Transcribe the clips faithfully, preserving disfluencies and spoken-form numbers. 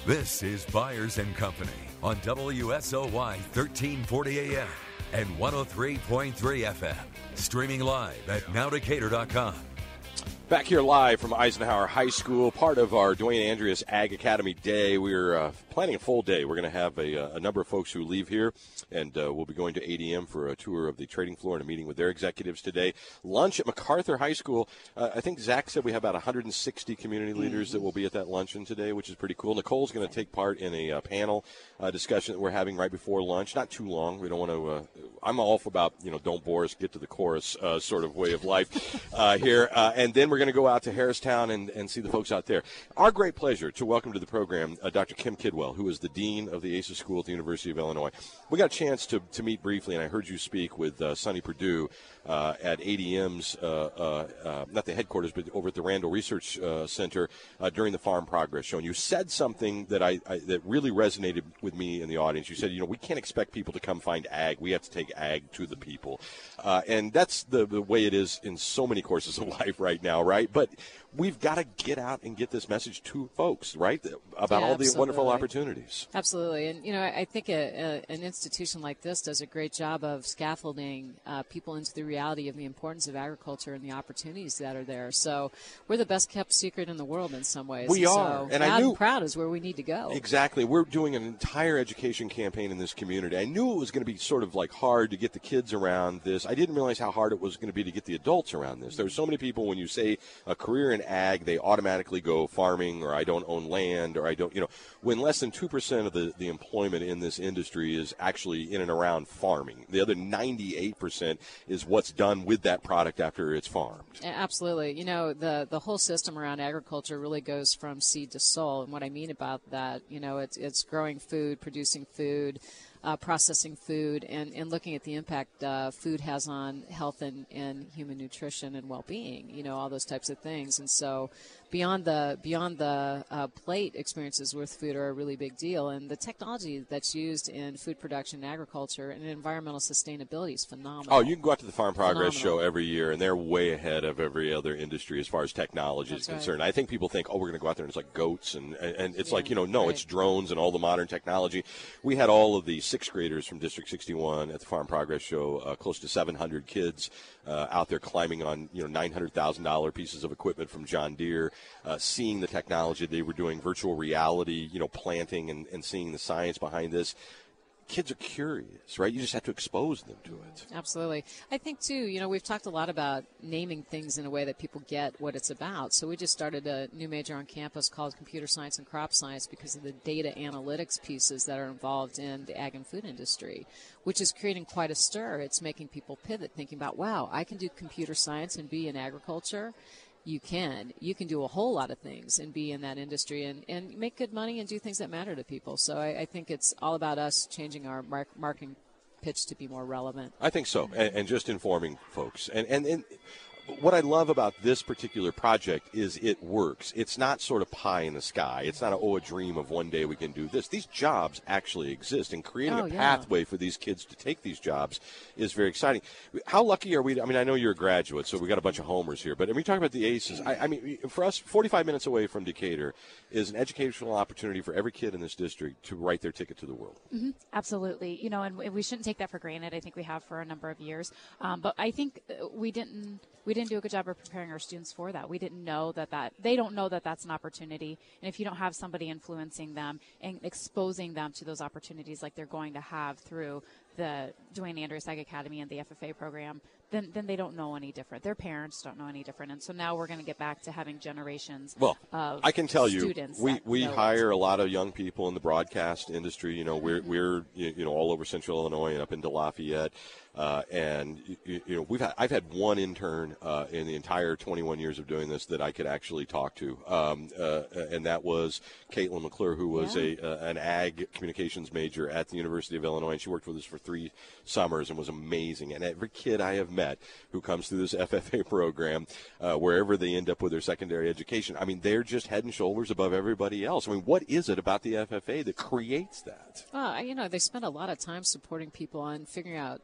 This is Byers and Company on W S O Y thirteen forty A M and one oh three point three F M. Streaming live at now decatur dot com. Back here live from Eisenhower High School, part of our Dwayne Andreas Ag Academy Day. We're uh, planning a full day. We're going to have a, a number of folks who leave here, and uh, we'll be going to A D M for a tour of the trading floor and a meeting with their executives today. Lunch at MacArthur High School. Uh, I think Zach said we have about one hundred sixty community leaders that will be at that luncheon today, which is pretty cool. Nicole's going to take part in a uh, panel uh, discussion that we're having right before lunch. Not too long. We don't want to uh, – I'm all for about, you know, don't bore us, get to the chorus uh, sort of way of life uh, here. Uh, and then we're going to go out to Harristown and, and see the folks out there. Our great pleasure to welcome to the program uh, Doctor Kim Kidwell, who is the Dean of the A C E S School at the University of Illinois. We got a chance to, to meet briefly, and I heard you speak with uh, Sonny Perdue uh, at A D M's, uh, uh, uh, not the headquarters, but over at the Randall Research uh, Center uh, during the Farm Progress Show. And you said something that I, I that really resonated with me in the audience. You said, you know, we can't expect people to come find ag. We have to take ag to the people. Uh, and that's the, the way it is in so many courses of life right now, right? But we've got to get out and get this message to folks, right, about yeah, all the absolutely. wonderful opportunities. Absolutely. And, you know, I, I think a, a, an institution like this does a great job of scaffolding uh, people into the reality of the importance of agriculture and the opportunities that are there. So we're the best kept secret in the world in some ways. We and are. So and proud I knew, and proud is where we need to go. Exactly. We're doing an entire education campaign in this community. I knew it was going to be sort of like hard to get the kids around this. I didn't realize how hard it was going to be to get the adults around this. There are so many people, when you say a career in ag, they automatically go farming, or I don't own land, or I don't, you know, when less than two percent of the, the employment in this industry is actually in and around farming. The other ninety-eight percent is what's done with that product after it's farmed. Absolutely. You know, the, the whole system around agriculture really goes from seed to soul. And what I mean about that, you know, it's, it's growing food, producing food, Uh, processing food, and, and looking at the impact uh, food has on health and, and human nutrition and well-being, you know, all those types of things. And so beyond the beyond the uh, plate experiences with food are a really big deal. And the technology that's used in food production and agriculture and environmental sustainability is phenomenal. Oh, you can go out to the Farm Progress Phenomenal. Show every year, and they're way ahead of every other industry as far as technology That's is right. concerned. I think people think, oh, we're going to go out there and it's like goats, and, and it's Yeah, like, you know, no, right. it's drones and all the modern technology. We had all of the sixth graders from District sixty-one at the Farm Progress Show, uh, close to seven hundred kids uh, out there climbing on, you know, nine hundred thousand dollars pieces of equipment from John Deere, uh, seeing the technology. They were doing virtual reality, you know, planting and, and seeing the science behind this. Kids are curious, right? You just have to expose them to it. Absolutely. I think, too, you know, we've talked a lot about naming things in a way that people get what it's about. So we just started a new major on campus called Computer Science and Crop Science because of the data analytics pieces that are involved in the ag and food industry, which is creating quite a stir. It's making people pivot, thinking about, wow, I can do computer science and be in agriculture. You can. You can do a whole lot of things and be in that industry and, and make good money and do things that matter to people. So I, I think it's all about us changing our mar- marketing pitch to be more relevant. I think so, and, and just informing folks. And, and, and what I love about this particular project is it works. It's not sort of pie in the sky. It's not a, oh, a dream of one day we can do this. These jobs actually exist, and creating oh, a yeah. pathway for these kids to take these jobs is very exciting. How lucky are we? I mean, I know you're a graduate, so we got a bunch of homers here, but when we talk about the A C E S, I, I mean, for us, forty-five minutes away from Decatur is an educational opportunity for every kid in this district to write their ticket to the world. Mm-hmm. Absolutely. You know, and we shouldn't take that for granted. I think we have for a number of years. Um, but I think we didn't we didn't do a good job of preparing our students for that. We didn't know that, that they don't know that that's an opportunity. And if you don't have somebody influencing them and exposing them to those opportunities like they're going to have through the Dwayne Andreas Ag Academy and the F F A program, then then they don't know any different. Their parents don't know any different. And so now we're going to get back to having generations well, of I can tell you, students we, that we know hire it. a lot of young people in the broadcast industry. You know, we're, Mm-hmm. we're you you know, all over Central Illinois and up into Lafayette. Uh, and, you, you know, we've had, I've had one intern uh, in the entire twenty-one years of doing this that I could actually talk to. Um, uh, and that was Caitlin McClure, who was Yeah. a uh, an ag communications major at the University of Illinois. And she worked with us for three summers and was amazing. And every kid I have met who comes through this F F A program, uh, wherever they end up with their secondary education, I mean, they're just head and shoulders above everybody else. I mean, what is it about the F F A that creates that? Well, you know, they spend a lot of time supporting people on figuring out, you know, who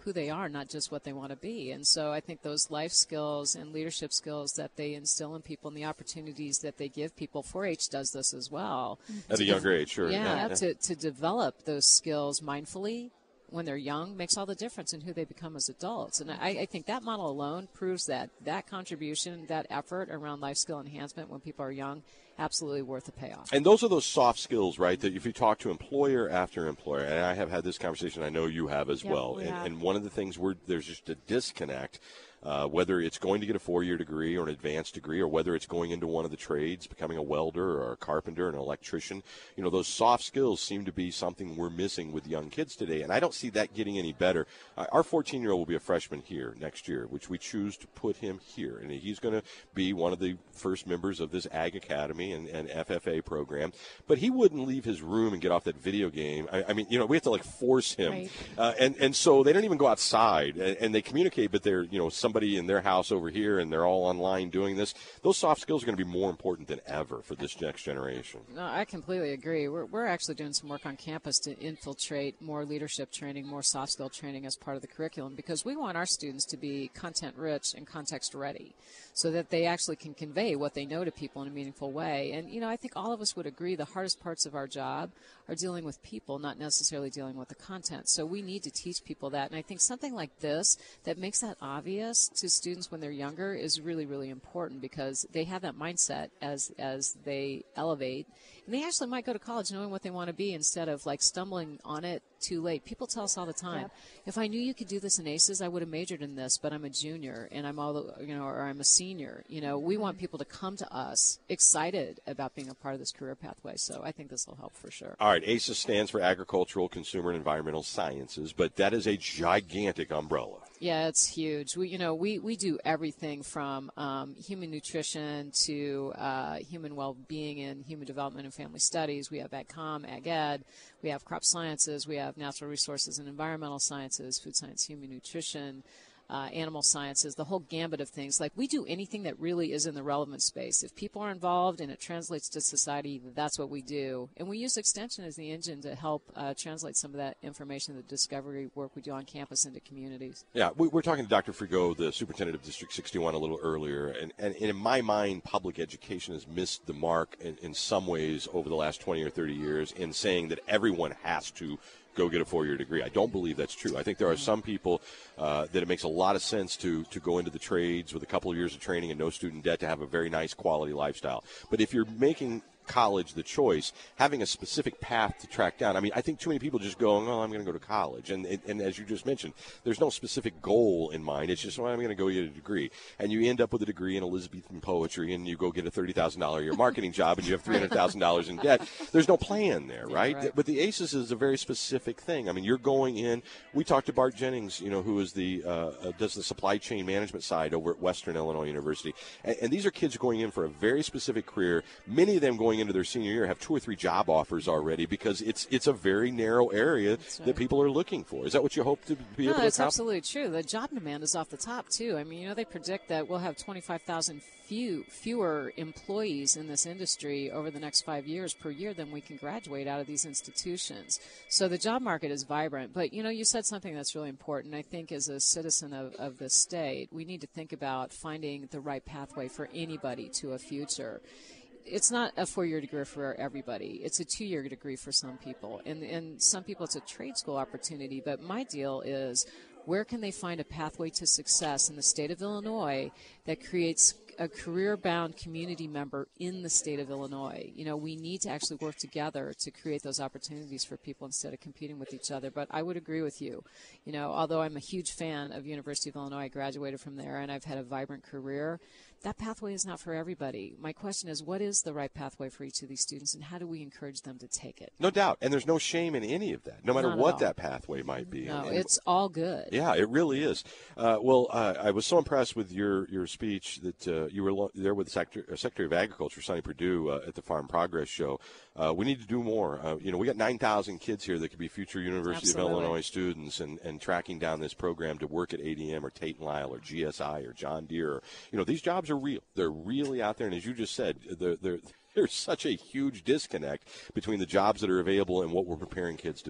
who they are, not just what they want to be. And so I think those life skills and leadership skills that they instill in people and the opportunities that they give people, four H does this as well. At a younger age, sure. Yeah, yeah, yeah. To, to develop those skills mindfully when they're young makes all the difference in who they become as adults. And I, I think that model alone proves that that contribution, that effort around life skill enhancement when people are young, absolutely worth the payoff. And those are those soft skills, right, that if you talk to employer after employer, and I have had this conversation, I know you have as Yep, well, we and, have. and one of the things where there's just a disconnect, uh, whether it's going to get a four-year degree or an advanced degree, or whether it's going into one of the trades, becoming a welder or a carpenter, an electrician, you know, those soft skills seem to be something we're missing with young kids today, and I don't see that getting any better. Uh, our fourteen-year-old will be a freshman here next year, which we choose to put him here, and he's going to be one of the first members of this Ag Academy and, and F F A program, but he wouldn't leave his room and get off that video game. I, I mean, you know, we have to like force him, Right. uh, and and so they don't even go outside, and, and they communicate, but they're, you know, somebody in their house over here, and they're all online doing this. Those soft skills are going to be more important than ever for this next generation. No, I completely agree. We're, we're actually doing some work on campus to infiltrate more leadership training, more soft skill training as part of the curriculum, because we want our students to be content rich and context ready so that they actually can convey what they know to people in a meaningful way. And, you know, I think all of us would agree the hardest parts of our job are dealing with people, not necessarily dealing with the content. So we need to teach people that. And I think something like this that makes that obvious to students when they're younger is really, really important, because they have that mindset as as they elevate. And they actually might go to college knowing what they want to be instead of like stumbling on it too late. People tell us all the time, Yep. if I knew you could do this in ACES, I would have majored in this, but I'm a junior and I'm all, the, you know, or I'm a senior. You know, we want people to come to us excited about being a part of this career pathway. So I think this will help for sure. All right, ACES stands for Agricultural, Consumer, and Environmental Sciences, but that is a gigantic umbrella. Yeah, it's huge. We, you know, we, we do everything from um, human nutrition to uh, human well-being and human development and family studies. We have AgCom, AgEd. We have crop sciences. We have natural resources and environmental sciences, food science, human nutrition, uh, animal sciences, the whole gambit of things. Like, we do anything that really is in the relevant space. If people are involved and it translates to society, that's what we do. And we use Extension as the engine to help uh, translate some of that information, the discovery work we do on campus into communities. Yeah, we, we're talking to Doctor Frigo, the superintendent of District sixty-one, a little earlier, and, and, and in my mind, public education has missed the mark in, in some ways over the last twenty or thirty years in saying that everyone has to go get a four-year degree. I don't believe that's true. I think there are some people uh, that it makes a lot of sense to to go into the trades with a couple of years of training and no student debt to have a very nice quality lifestyle. But if you're making college the choice, having a specific path to track down. I mean, I think too many people just go, oh, I'm going to go to college. And, and, and as you just mentioned, there's no specific goal in mind. It's just, well, I'm going to go get a degree. And you end up with a degree in Elizabethan poetry, and you go get a thirty thousand dollars a year marketing job, and you have three hundred thousand dollars in debt. There's no plan there, right? Yeah, right? But the ACES is a very specific thing. I mean, you're going in. We talked to Bart Jennings, you know, who is the uh, uh, does the supply chain management side over at Western Illinois University. And, and these are kids going in for a very specific career. Many of them going into their senior year have two or three job offers already because it's it's a very narrow area right. that people are looking for. Is that what you hope to be no, able to it's accomplish? absolutely true. The job demand is off the top, too. I mean, you know, they predict that we'll have twenty-five thousand few, fewer employees in this industry over the next five years per year than we can graduate out of these institutions. So the job market is vibrant. But, you know, you said something that's really important. I think as a citizen of, of the state, we need to think about finding the right pathway for anybody to a future. It's not a four-year degree for everybody. It's a two-year degree for some people. And, and some people it's a trade school opportunity. But my deal is, where can they find a pathway to success in the state of Illinois that creates a career-bound community member in the state of Illinois? You know, we need to actually work together to create those opportunities for people instead of competing with each other. But I would agree with you. You know, although I'm a huge fan of University of Illinois, I graduated from there, and I've had a vibrant career. That pathway is not for everybody. My question is, what is the right pathway for each of these students, and how do we encourage them to take it? No doubt. And there's no shame in any of that, no matter Not at what all. that pathway might be. No, And- and- it's all good. Yeah, it really is. Uh, well, uh, I was so impressed with your, your speech that uh, you were lo- there with the Secretary, uh, Secretary of Agriculture, Sonny Perdue, uh, at the Farm Progress Show. Uh, we need to do more. Uh, you know, we got nine thousand kids here that could be future University Absolutely. of Illinois students, and, and tracking down this program to work at A D M or Tate and Lyle or G S I or John Deere. Or, you know, these jobs are real. They're really out there, and as you just said, they're, they're, there's such a huge disconnect between the jobs that are available and what we're preparing kids to be.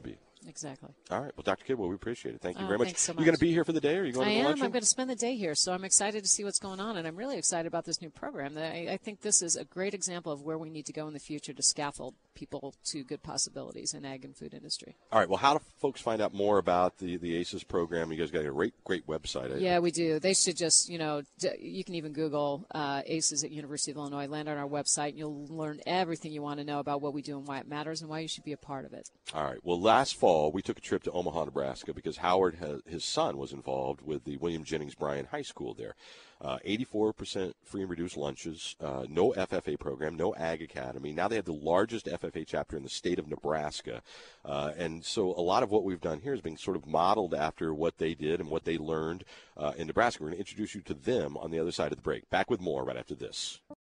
Exactly. All right. Well, Doctor Kidwell, we appreciate it. Thank you Oh, very much. thanks so You're going much. to be here for the day, or are you going I to the am. luncheon? I'm going to spend the day here, so I'm excited to see what's going on, and I'm really excited about this new program. I, I think this is a great example of where we need to go in the future to scaffold people to good possibilities in ag and food industry. All right. Well, how do folks find out more about the, the A C E S program? You guys got a great, great website. Yeah, we do. They should just, you know, d- you can even Google uh, A C E S at University of Illinois, land on our website, and you'll learn everything you want to know about what we do and why it matters and why you should be a part of it. All right. Well, last fall, we took a trip to Omaha, Nebraska, because Howard, has, his son, was involved with the William Jennings Bryan High School there. Uh, eighty-four percent free and reduced lunches, uh, no F F A program, no Ag Academy. Now they have the largest F F A chapter in the state of Nebraska. Uh, and so a lot of what we've done here has been sort of modeled after what they did and what they learned uh, in Nebraska. We're going to introduce you to them on the other side of the break. Back with more right after this.